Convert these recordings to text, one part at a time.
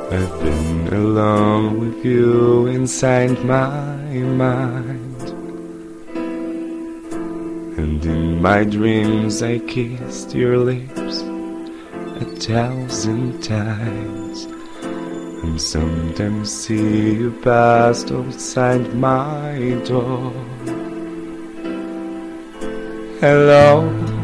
I've been alone with you inside my mind, and in my dreams I kissed your lips 1,000 times, and sometimes see you pass outside my door. Hello,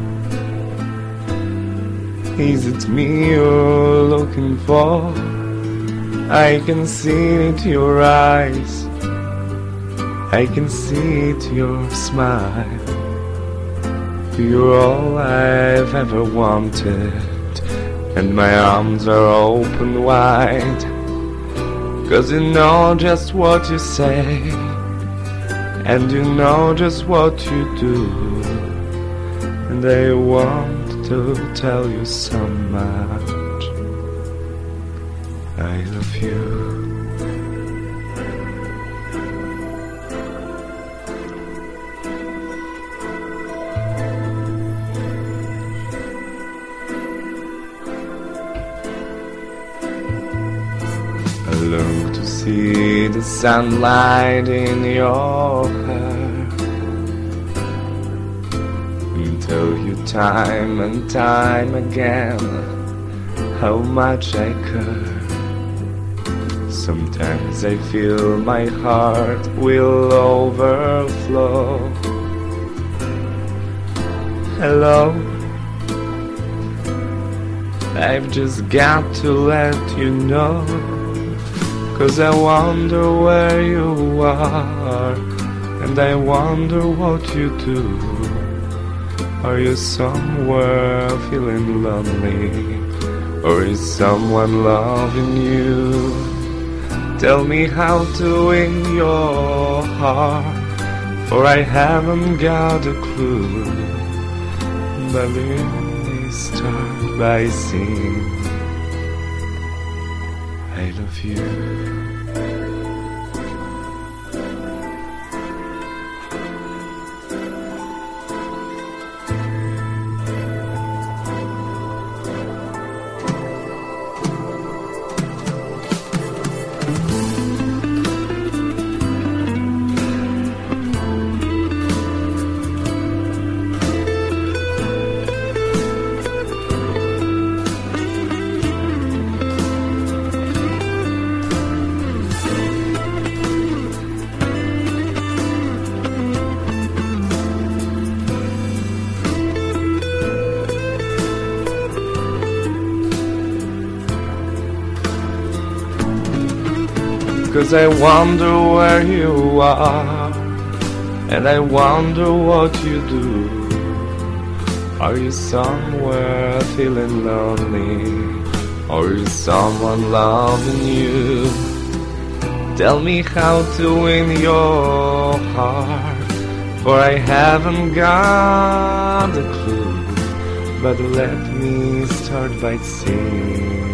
is it me you're looking for? I can see it, your eyes, I can see it, your smile. You're all I've ever wanted, and my arms are open wide, 'cause you know just what you say, and you know just what you do, and I want to tell you so much. I love you. I long to see the sunlight in your hair, and tell you time and time again how much I care. Sometimes I feel my heart will overflow. Hello, I've just got to let you know, 'cause I wonder where you are, and I wonder what you do. Are you somewhere feeling lonely, or is someone loving you? Tell me how to win your heart, for I haven't got a clue. But let me start by saying I love you. 'Cause I wonder where you are, and I wonder what you do. Are you somewhere feeling lonely, or is someone loving you? Tell me how to win your heart, for I haven't got a clue. But let me start by saying